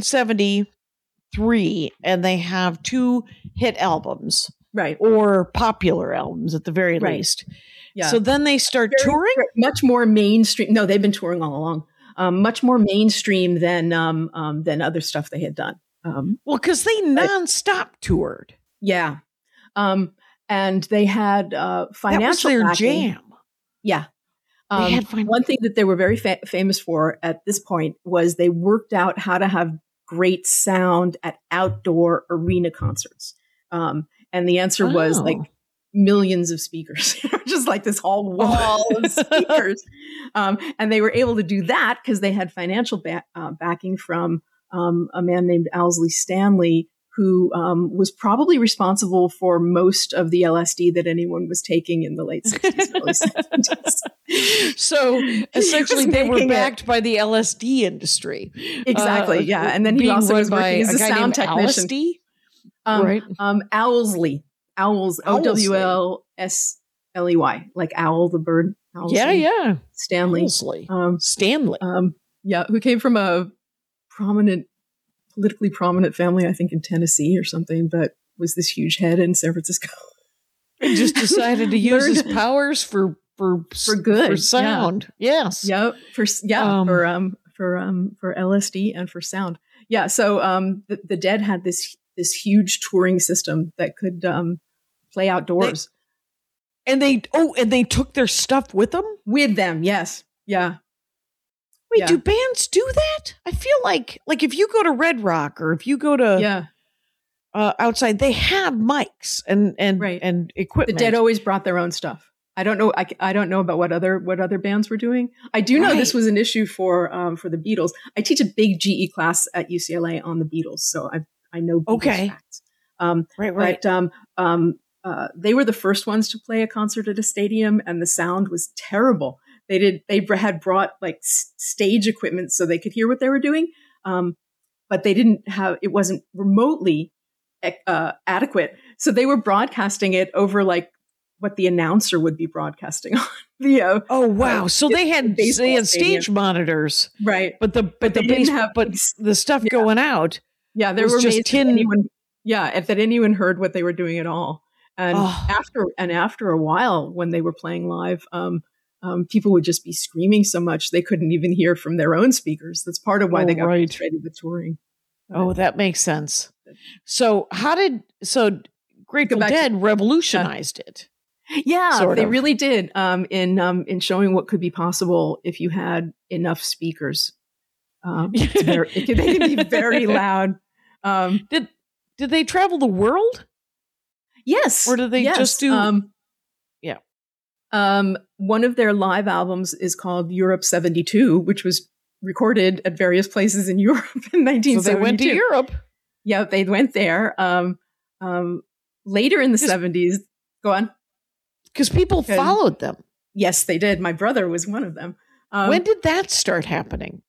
1973, and they have 2 hit albums. Right. Or popular albums at the very least. Yeah. So then they start touring? Much more mainstream. No, they've been touring all along. Much more mainstream than other stuff they had done. Well, because they nonstop toured. Yeah. And they had financial that was their backing. jam. Yeah. They had one thing that they were very famous for at this point was they worked out how to have great sound at outdoor arena concerts. And the answer was like millions of speakers, just like this whole wall of speakers. And they were able to do that because they had financial backing from a man named Owsley Stanley, who was probably responsible for most of the LSD that anyone was taking in the late 60s, early 70s. So essentially they were backed by the LSD industry. Exactly, yeah. And then he also was working as a sound technician. LSD? Right. Owlsley. Owls, Owlsley, like owl, the bird. Owlsley. Yeah. Stanley. Owlsley. Stanley. Who came from a politically prominent family, I think in Tennessee or something, but was this huge head in San Francisco. And just decided to use his powers for good, for sound. Yeah. Yes. Yep. For LSD and for sound. Yeah. So the Dead had this huge touring system that could play outdoors. And they took their stuff with them? With them, yes. Yeah. Wait, do bands do that? I feel like if you go to Red Rock or if you go to outside, they have mics and equipment. The Dead always brought their own stuff. I don't know. I don't know about what other bands were doing. I do know this was an issue for the Beatles. I teach a big GE class at UCLA on the Beatles, so I know Beatles Okay. facts. Right. But they were the first ones to play a concert at a stadium, and the sound was terrible. They had brought like stage equipment so they could hear what they were doing, but they didn't have. It wasn't remotely adequate, so they were broadcasting it over like what the announcer would be broadcasting on the. Oh wow! So they had baseball stage stadium. monitors, Right? but the they didn't have the stuff going out. Yeah, there was were just amazed tin- that anyone. Yeah, if that anyone heard what they were doing at all, and Oh. after a while, when they were playing live, people would just be screaming so much they couldn't even hear from their own speakers. That's part of why they got Right. frustrated with touring. Oh, that makes sense. So Grateful Go back to- Dead revolutionized it. Yeah, Sort they of. really did. In showing what could be possible if you had enough speakers. They can be very loud. Did they travel the world? Yes. Or do they just do- Yeah. One of their live albums is called Europe 72, which was recorded at various places in Europe in 1972. So they went to Europe. Yeah, they went there. Later in the 70s. Go on. Because people Okay. followed them. Yes, they did. My brother was one of them. When did that start happening?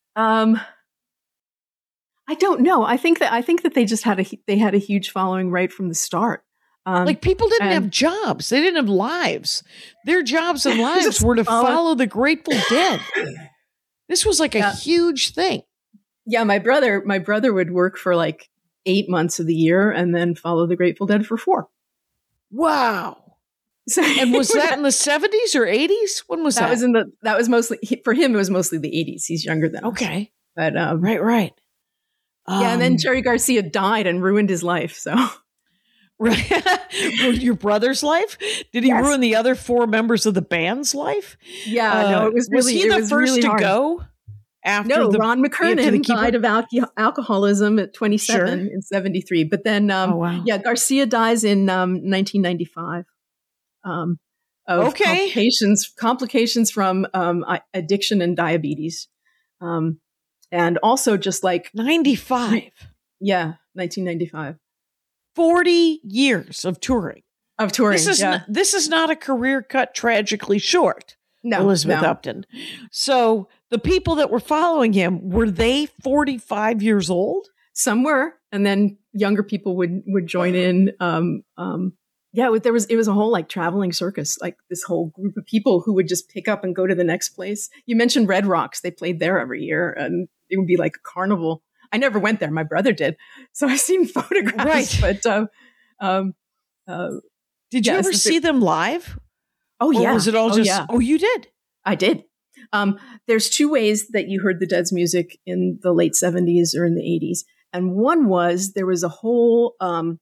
I don't know. I think that they just had a huge following right from the start. Like people didn't and- have jobs. They didn't have lives. Their jobs and lives Just were to follow- follow the Grateful Dead. This was like a Yeah. huge thing. Yeah, my brother would work for like 8 months of the year and then follow the Grateful Dead for 4. Wow. So And was that in the 70s or 80s? When was that? that was mostly for him. It was mostly the 80s. He's younger than us. Okay. But Right. yeah, and then Jerry Garcia died and ruined his life. So Right. Your brother's life? Did he Yes. ruin the other 4 members of the band's life? yeah, no, it was really he it the was first really to hard. go? After No, Ron after McKernan the keeper? died of alcoholism at 27 Sure. in 73. But then, Oh, wow. yeah, Garcia dies in 1995 of Okay. complications from addiction and diabetes, and also just like 95. 1995 40 years of touring. of touring. This is not a career cut tragically short, no, Elizabeth no. Upton. So the people that were following him, were they 45 years old? Some were, and then younger people would join in. It was a whole like traveling circus, like this whole group of people who would just pick up and go to the next place. You mentioned Red Rocks; they played there every year, and it would be like a carnival. I never went there; my brother did, so I've seen photographs. Right. But Did you Yes, ever it's- see them live? oh Or yeah, was it all just, yeah. oh, you did? I did. There's 2 ways that you heard the Dead's music in the late 70s or in the 80s. And one was there was a whole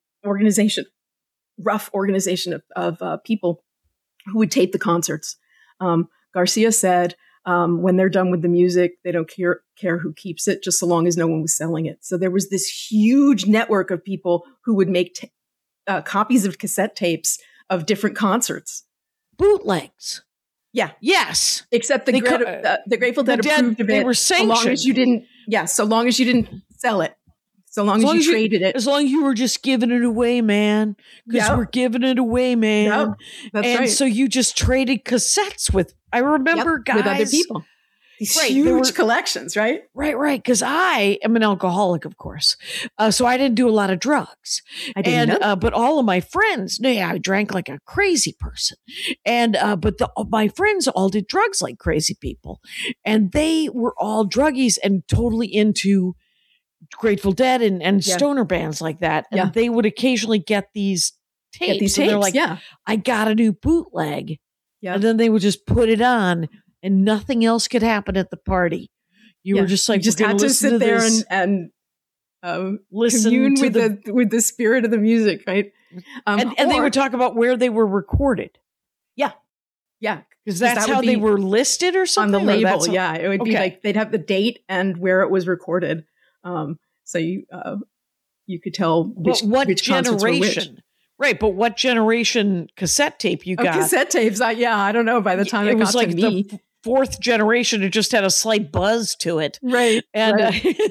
rough organization of people who would tape the concerts. Garcia said, when they're done with the music, they don't care who keeps it, just so long as no one was selling it. So there was this huge network of people who would make copies of cassette tapes of different concerts. Bootlegs. Yeah. Yes. Except the Grateful Dead approved of it. they were so long sanctioned. as you didn't, so long as you didn't sell it, so long as you traded it. As long as you were just giving it away, man. Because Yep. we're giving it away, man. Yep, that's and right. so you just traded cassettes with, I remember Yep, guys. with other people. These Right, huge there were- collections, right? Right. Because I am an alcoholic, of course. So I didn't do a lot of drugs. I didn't know. But all of my friends, I drank like a crazy person. And, but my friends all did drugs like crazy people. And they were all druggies and totally into Grateful Dead and Yeah. stoner bands like that. And Yeah. they would occasionally get these tapes. Get these and tapes, they're like, yeah. I got a new bootleg. Yeah. And then they would just put it on and nothing else could happen at the party. You Yeah. were just like, you just we're gonna had to listen sit there this. and Listen commune to with the spirit of the music, right? and they or- would talk about where they were recorded. yeah, Because that that's would how they be were listed or on something? the or label. that's how- Yeah, it would be Okay. like they'd have the date and where it was recorded. So you could tell But what which concerts were which. generation? Right, but what generation cassette tape you Oh, got? cassette tapes. I don't know. By the time it, was got like to me, the 4th generation. It just had a slight buzz to it. right? And right.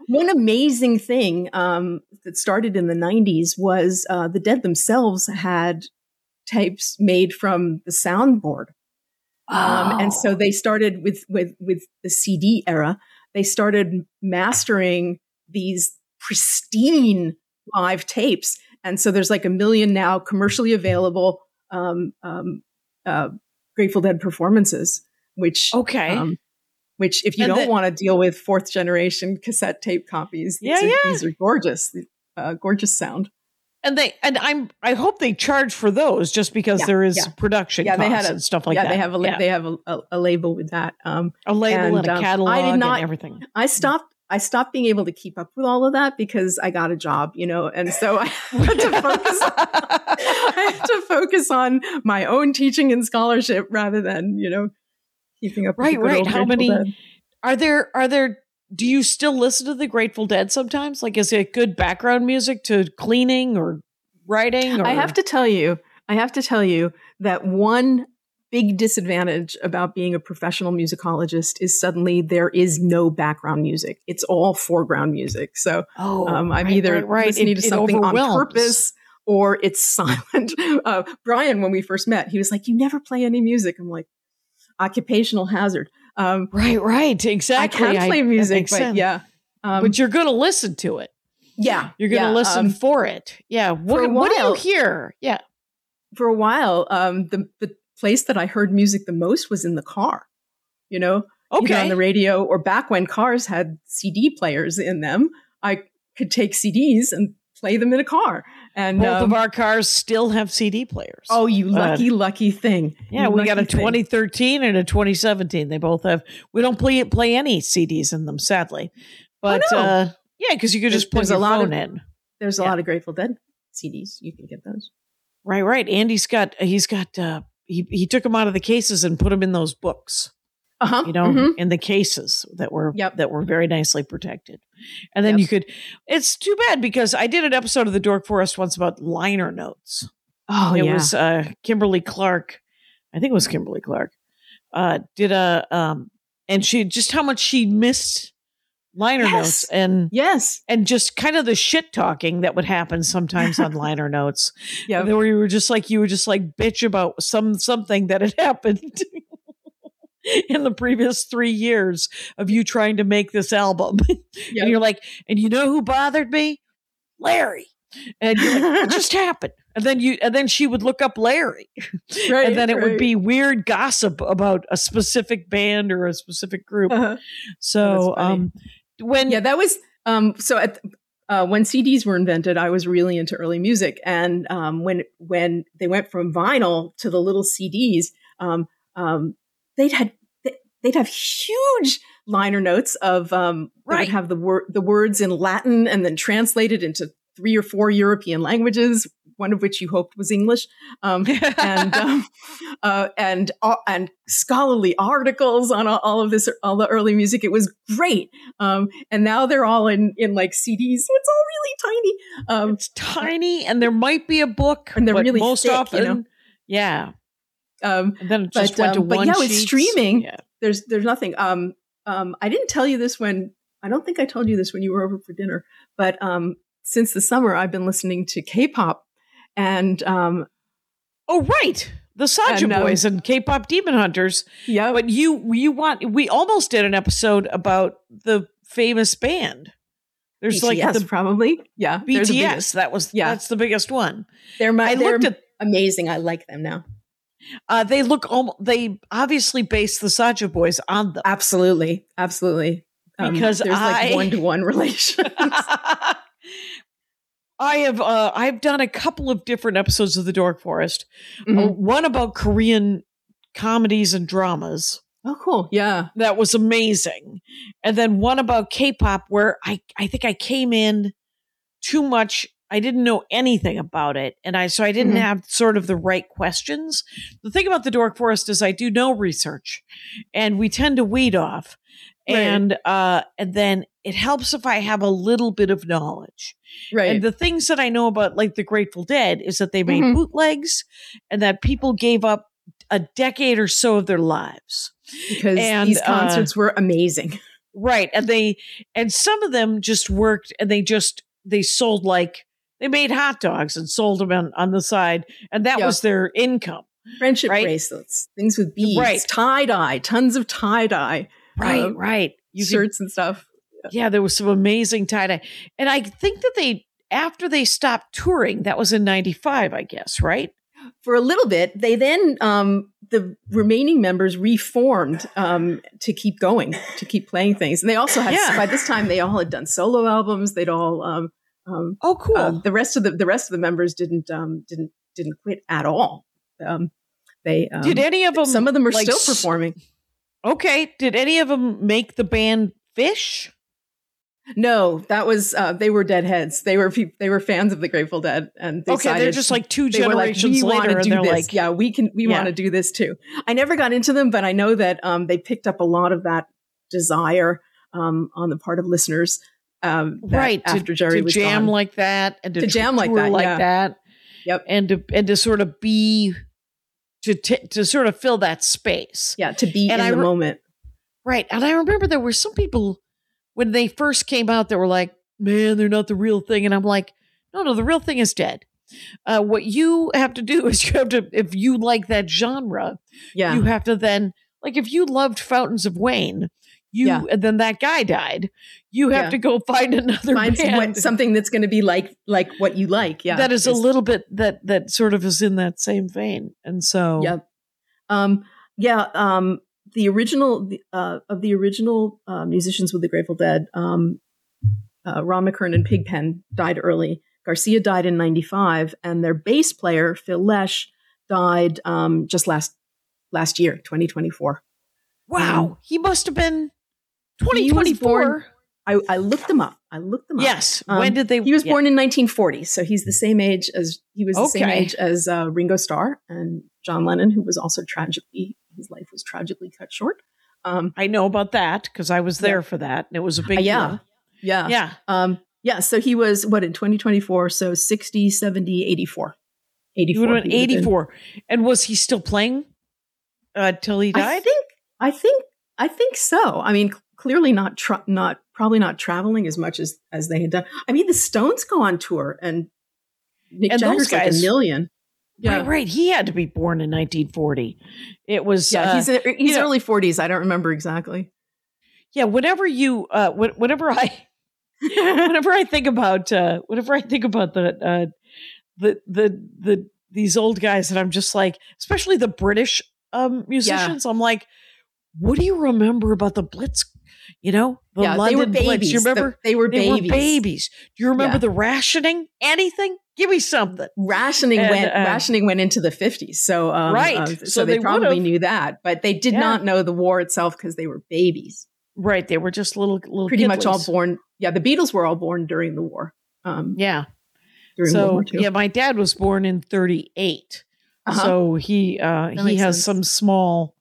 One amazing thing that started in the 90s was the Dead themselves had tapes made from the soundboard. And so they started with the CD era. They started mastering these pristine live tapes. And so there's like 1 million now commercially available Grateful Dead performances, which if you don't want to deal with 4th generation cassette tape copies, these are gorgeous, gorgeous sound. And I hope they charge for those just because there is production costs and stuff like that. They have a label with that. A label and a catalog and everything. I stopped being able to keep up with all of that because I got a job, and so I had to focus on my own teaching and scholarship rather than, keeping up with the good old How many Dead. are there? Do you still listen to the Grateful Dead sometimes? Like, is it good background music to cleaning or writing? Or? I have to tell you that one big disadvantage about being a professional musicologist is suddenly there is no background music. It's all foreground music. So I'm either listening to something on purpose or it's silent. Brian, when we first met, he was like, "You never play any music." I'm like, occupational hazard. Right. Exactly. I can't play music, but but you're going to listen to it. Yeah. You're going to listen for it. Yeah. What do you hear? Yeah. For a while, the place that I heard music the most was in the car, either on the radio or back when cars had CD players in them. I could take CDs and play them in a car. And both of our cars still have CD players. Oh, you lucky thing. Yeah, we got a 2013 and a 2017. They both have. We don't play any CDs in them, sadly. But because you could just plug your phone in. There's a lot of Grateful Dead CDs. You can get those. Right. Andy's got. He took them out of the cases and put them in those books. In the cases that were very nicely protected. And then you could, it's too bad because I did an episode of the Dork Forest once about liner notes. Oh, it was Kimberly Clark. I think it was Kimberly Clark. Did and she, just how much she missed liner notes and just kind of the shit talking that would happen sometimes on liner notes. Yeah. Where you would just bitch about something that had happened in the previous 3 years of you trying to make this album. And you're like, and you know who bothered me? Larry. And you're like, what just happened? And then she would look up Larry. Right, and then it would be weird gossip about a specific band or a specific group. So when CDs were invented, I was really into early music. And when they went from vinyl to the little CDs, they'd have huge liner notes of they'd have the words in Latin and then translated into 3 or 4 European languages, one of which you hoped was English, and scholarly articles on all of this, all the early music. It was great, and now they're all in like CDs, so it's all really tiny. It's tiny, and there might be a book, and they're really most thick, often, and then it just went to one sheet. With streaming, there's nothing. I didn't tell you this I don't think I told you this when you were over for dinner, but since the summer, I've been listening to K-pop and the Saja Boys and K-pop Demon Hunters. Yeah, but we almost did an episode about the famous band. There's BTS, probably BTS. That's the biggest one. They're amazing. I like them now. They obviously based the Saja Boys on them. Absolutely. Because there's like 1-to-1 relations. I've done a couple of different episodes of the Dork Forest. One about Korean comedies and dramas. Oh, cool. Yeah. That was amazing. And then one about K-pop where I think I came in too much. I didn't know anything about it. And I didn't have sort of the right questions. The thing about the Dork Forest is I do no research and we tend to weed off. Right. And then it helps if I have a little bit of knowledge. Right. And the things that I know about like the Grateful Dead is that they made bootlegs and that people gave up a decade or so of their lives. Because these concerts were amazing. Right. And some of them just worked and they sold they made hot dogs and sold them on the side. And that was their income. Friendship right? bracelets, things with beads, Right. tie-dye, tons of tie-dye. Right. Shirts and stuff. Yeah, there was some amazing tie-dye. And I think that after they stopped touring, that was in 95, I guess, right? For a little bit, they then, the remaining members reformed to keep going, to keep playing things. And they also had, by this time, they all had done solo albums. They'd all, oh, cool. The rest of the members didn't quit at all. Did any of them? Some of them are still performing. Okay. Did any of them make the band Fish? No, that was they were Deadheads. They were fans of the Grateful Dead, and they're just like two generations later, and they're like, "Yeah, we want to do this too." I never got into them, but I know that they picked up a lot of that desire on the part of listeners, right? After Jerry was jam gone. like that, and to jam like that. Yep, and to sort of be to sort of fill that space. Yeah, to be in the moment. Right, and I remember there were some people when they first came out that were like, "Man, they're not the real thing," and I'm like, "No, the real thing is dead." What you have to do is you have to, if you like that genre, you have to then, like, if you loved Fountains of Wayne, and then that guy died, you have to go find another band. Something that's going to be like what you like. Yeah, that is a little bit that sort of is in that same vein, and so the original of the original musicians with the Grateful Dead, Ron McKern and Pigpen died early. Garcia died in 95, and their bass player Phil Lesh died just last year, 2024. Wow, he must have been 2024. I looked them up. Yes. When did they? He was born in 1940, so he's the same age as the same age as Ringo Starr and John Lennon, who was also his life was tragically cut short. I know about that because I was there for that, and it was a big deal. Yeah. So he was in 2024, so 60, 70, 84. 84. He would have been 84. And was he still playing till he died? I think so. I mean, clearly probably not traveling as much as they had done. I mean, the Stones go on tour, and Mick Jagger's like a million. Yeah. Right. He had to be born in 1940. It was. Yeah, he's early 40s. I don't remember exactly. Yeah. Whenever I think about these old guys, and I'm just like, especially the British musicians, I'm like, what do you remember about the Blitz? The London they were babies. Blitz. You remember? They were babies. Do you remember the rationing? Anything? Give me something. Rationing went into the 50s. So so they probably knew that, but they did not know the war itself because they were babies. Right. They were just little pretty much all born. Yeah, the Beatles were all born during the war. During World War II. Yeah, my dad was born in 1938. So he has some small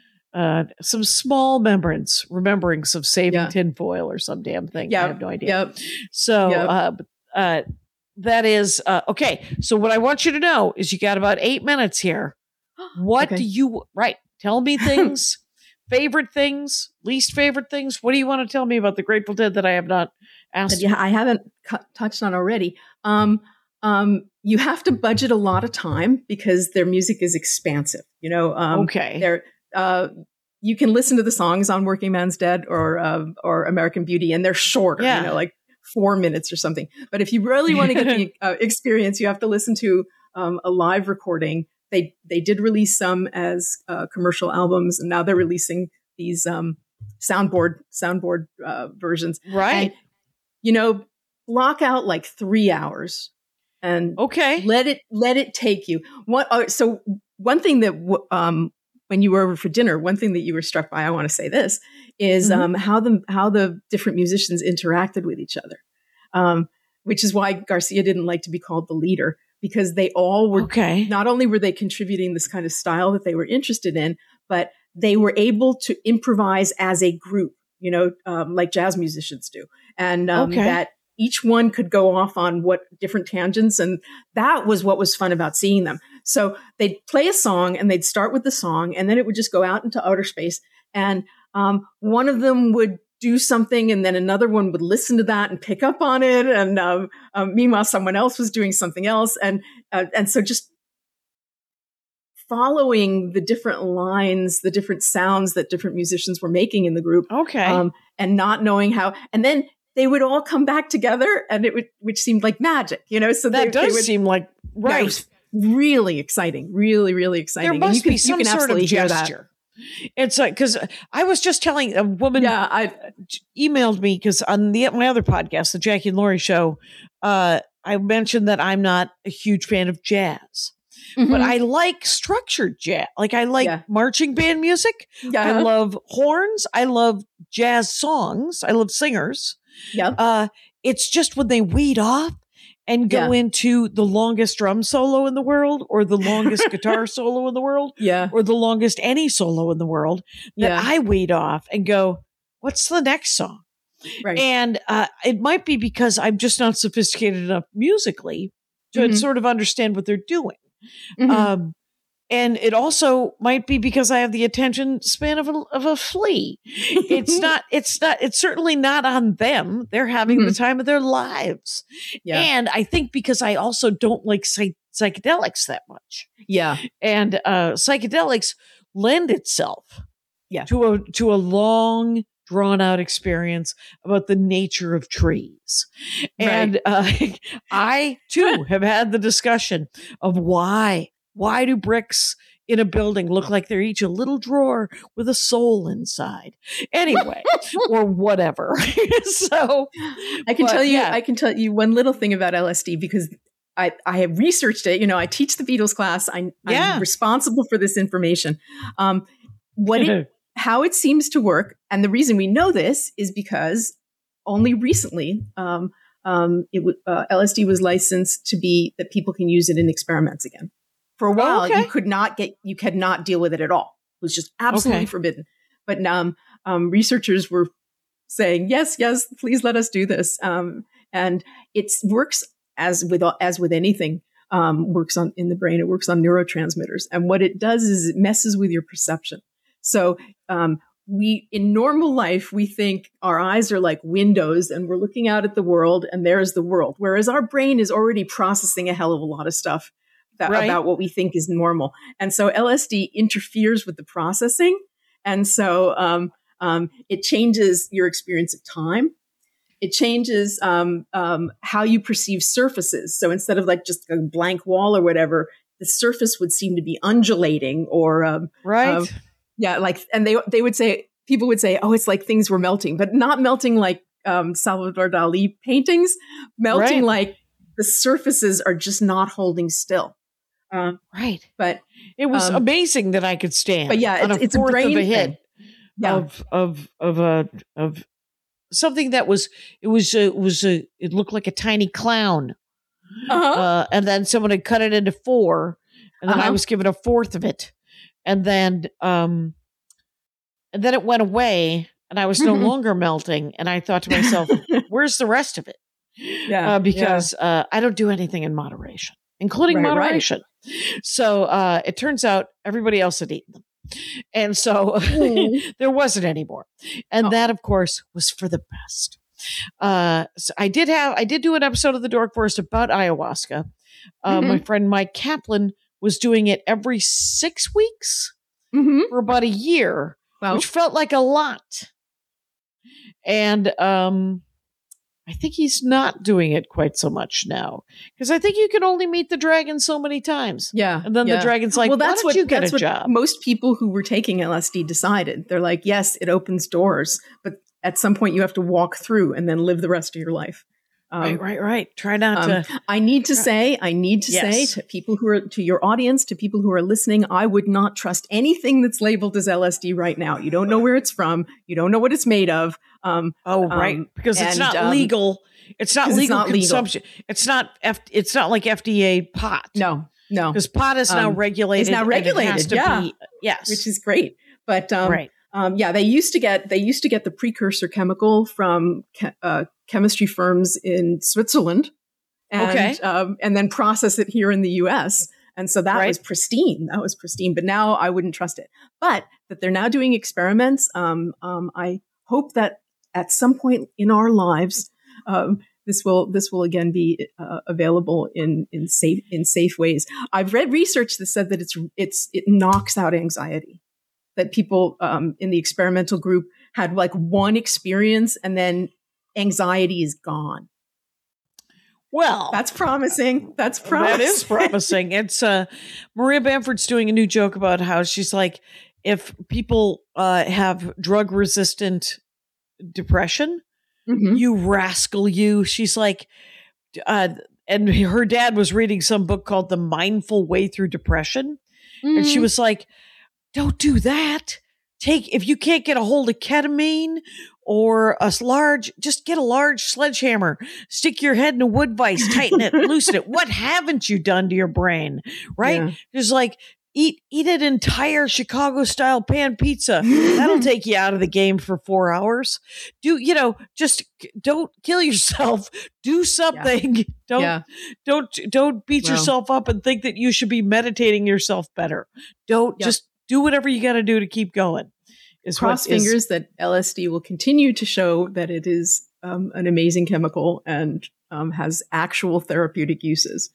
remembrance of saving tinfoil or some damn thing. I have no idea. Yep. So that is okay. So what I want you to know is you got about 8 minutes here. What do you tell me things, favorite things, least favorite things. What do you want to tell me about the Grateful Dead that I have not asked? Yeah, I haven't touched on already. You have to budget a lot of time because their music is expansive. They're you can listen to the songs on Working Man's Dead or American Beauty, and they're shorter. Like 4 minutes or something. But if you really want to get the experience, you have to listen to a live recording. They did release some as commercial albums, and now they're releasing these soundboard versions. Right. And, block out like 3 hours and let it take you. So one thing that when you were over for dinner, one thing that you were struck by, I want to say this, is how the different musicians interacted with each other, which is why Garcia didn't like to be called the leader, because they all were not only were they contributing this kind of style that they were interested in, but they were able to improvise as a group, like jazz musicians do, and that each one could go off on different tangents. And that was what was fun about seeing them. So they'd play a song and they'd start with the song, and then it would just go out into outer space. And one of them would do something, and then another one would listen to that and pick up on it, and meanwhile someone else was doing something else, and so just following the different lines, the different sounds that different musicians were making in the group, and not knowing how, and then they would all come back together, and which seemed like magic, So that does seem like right. It was really exciting, really, really exciting. There must be some sort of gesture. It's like, because I was just telling a woman, I emailed me because on my other podcast, the Jackie and Laurie show, I mentioned that I'm not a huge fan of jazz, but I like structured jazz. Like I like marching band music. I love horns. I love jazz songs. I love singers. It's just when they weed off and go into the longest drum solo in the world, or the longest guitar solo in the world, or the longest any solo in the world, that I weed off and go, what's the next song? Right. And it might be because I'm just not sophisticated enough musically to sort of understand what they're doing. And it also might be because I have the attention span of a flea. It's certainly not on them. They're having the time of their lives. Yeah. And I think because I also don't like psychedelics that much. Yeah. And psychedelics lend itself to a long, drawn out experience about the nature of trees. And I too have had the discussion of why do bricks in a building look like they're each a little drawer with a soul inside? Anyway, or whatever. So I can tell you one little thing about LSD, because I have researched it. I teach the Beatles class. I'm responsible for this information. How it seems to work, and the reason we know this is because only recently LSD was licensed to be that people can use it in experiments again. For a while, you could not deal with it at all. It was just absolutely forbidden. But researchers were saying, yes, please let us do this. And it works as with anything, works in the brain. It works on neurotransmitters. And what it does is it messes with your perception. So in normal life, we think our eyes are like windows and we're looking out at the world and there's the world. Whereas our brain is already processing a hell of a lot of stuff about what we think is normal. And so LSD interferes with the processing. And so it changes your experience of time. It changes how you perceive surfaces. So instead of like just a blank wall or whatever, the surface would seem to be undulating or and they would say, people would say, oh, it's like things were melting, but not melting like Salvador Dali paintings, melting like the surfaces are just not holding still. But it was amazing that I could stand. But it's a brain hit of something that it looked like a tiny clown, and then someone had cut it into 4, and then I was given a fourth of it, and then it went away, and I was no longer melting, and I thought to myself, "Where's the rest of it?" Because I don't do anything in moderation, including moderation. So it turns out everybody else had eaten them. And so there wasn't any more. And that, of course, was for the best. So I did do an episode of The Dork Forest about ayahuasca. My friend Mike Kaplan was doing it every 6 weeks for about a year, which felt like a lot. And I think he's not doing it quite so much now, because I think you can only meet the dragon so many times. Yeah. And then the dragon's like, well, that's why don't you get a job? Most people who were taking LSD decided. They're like, yes, it opens doors, but at some point you have to walk through and then live the rest of your life. Right. Try not to. I need to say to people to your audience, to people who are listening, I would not trust anything that's labeled as LSD right now. You don't know where it's from. You don't know what it's made of. Because it's not legal. It's not legal consumption. It's not like FDA pot. No. Because pot is now regulated. It's now regulated. Yes, which is great. But they used to get the precursor chemical from chemistry firms in Switzerland, and then process it here in the U.S. And so that was pristine. But now I wouldn't trust it. But that they're now doing experiments. I hope that at some point in our lives, this will again be available in safe ways. I've read research that said that it knocks out anxiety. That people in the experimental group had like one experience and then anxiety is gone. Well, that's promising. That is promising. It's Maria Bamford's doing a new joke about how she's like, if people have drug resistant depression, you rascal, you. She's like, and her dad was reading some book called The Mindful Way Through Depression, and she was like, don't do that. If you can't get a hold of ketamine or just get a large sledgehammer, stick your head in a wood vise, tighten it, loosen it. What haven't you done to your brain? Right? Yeah. Just like eat an entire Chicago style pan pizza. That'll take you out of the game for 4 hours. Just don't kill yourself. Do something. Yeah. Don't beat yourself up and think that you should be meditating yourself better. Just do whatever you got to do to keep going. Cross fingers that LSD will continue to show that it is an amazing chemical and has actual therapeutic uses.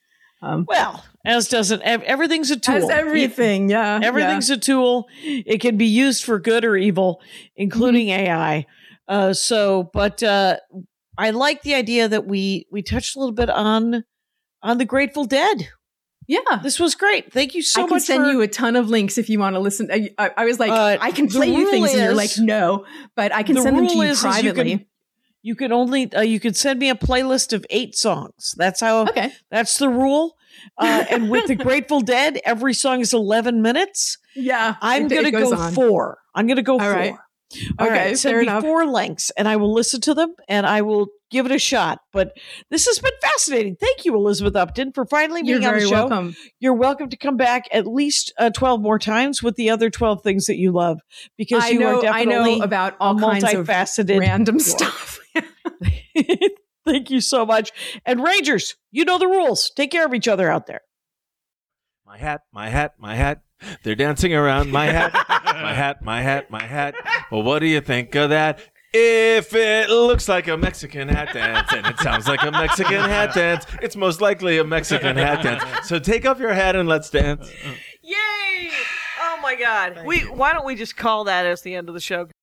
As doesn't everything's a tool. As everything, yeah. Everything's a tool. It can be used for good or evil, including AI. But I like the idea that we touched a little bit on the Grateful Dead. Yeah. This was great. Thank you so much. I can send you a ton of links if you want to listen. I was like, I can play you things and you're like, no, but I can send them to you privately. You can only, you can send me a playlist of 8 songs. That's the rule. And with the Grateful Dead, every song is 11 minutes. Yeah. I'm going to go 4. I'm going to go 4. Right. All right. Send me 4 links and I will listen to them and I will give it a shot. But this has been fascinating. Thank you, Elizabeth Upton, for finally being on the show. You're very welcome. You're welcome to come back at least 12 more times with the other 12 things that you love, because I know about all kinds of random stuff. Thank you so much. And Rangers, you know the rules. Take care of each other out there. My hat, my hat, my hat. They're dancing around my hat, my hat, my hat, my hat. Well, what do you think of that? If it looks like a Mexican hat dance and it sounds like a Mexican hat dance, it's most likely a Mexican hat dance. So take off your hat and let's dance. Yay! Oh my God. Why don't we just call that as the end of the show?